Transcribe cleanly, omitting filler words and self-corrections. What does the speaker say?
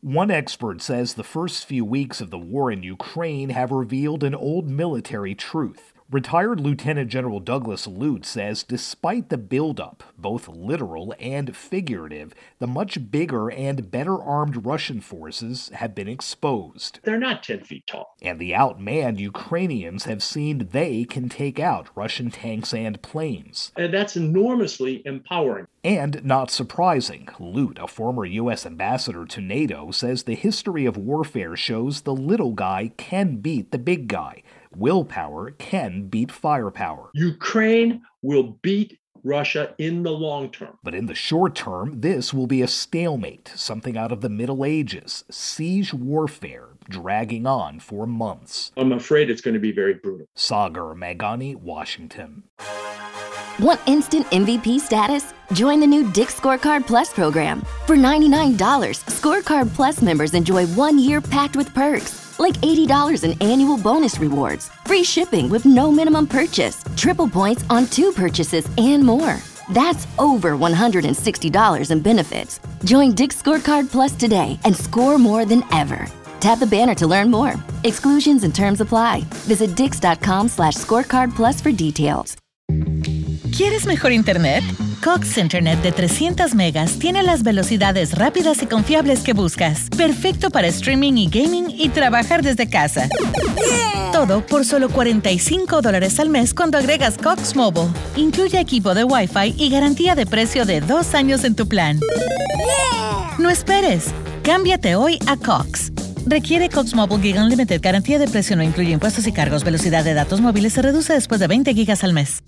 One expert says the first few weeks of the war in Ukraine have revealed an old military truth. Retired Lieutenant General Douglas Lute says despite the buildup, both literal and figurative, the much bigger and better armed Russian forces have been exposed. They're not 10 feet tall. And the outmanned Ukrainians have seen they can take out Russian tanks and planes. And that's enormously empowering. And not surprising, Lute, a former U.S. ambassador to NATO, says the history of warfare shows the little guy can beat the big guy. Willpower can beat firepower. Ukraine will beat Russia in the long term. But in the short term, this will be a stalemate, something out of the Middle Ages, siege warfare dragging on for months. I'm afraid it's going to be very brutal. Sagar Meghani, Washington. Want instant MVP status? Join the new Dick's Scorecard Plus program. For $99, Scorecard Plus members enjoy 1 year packed with perks, like $80 in annual bonus rewards, free shipping with no minimum purchase, triple points on 2 purchases, and more. That's over $160 in benefits. Join Dick's Scorecard Plus today and score more than ever. Tap the banner to learn more. Exclusions and terms apply. Visit dix.com/scorecard plus for details. ¿Quieres mejor internet? Cox Internet de 300 megas tiene las velocidades rápidas y confiables que buscas. Perfecto para streaming y gaming y trabajar desde casa. Todo por solo $45 al mes cuando agregas Cox Mobile. Incluye equipo de Wi-Fi y garantía de precio de 2 años en tu plan. No esperes. Cámbiate hoy a Cox. Requiere Cox Mobile Gig Unlimited. Garantía de precio no incluye impuestos y cargos. Velocidad de datos móviles se reduce después de 20 gigas al mes.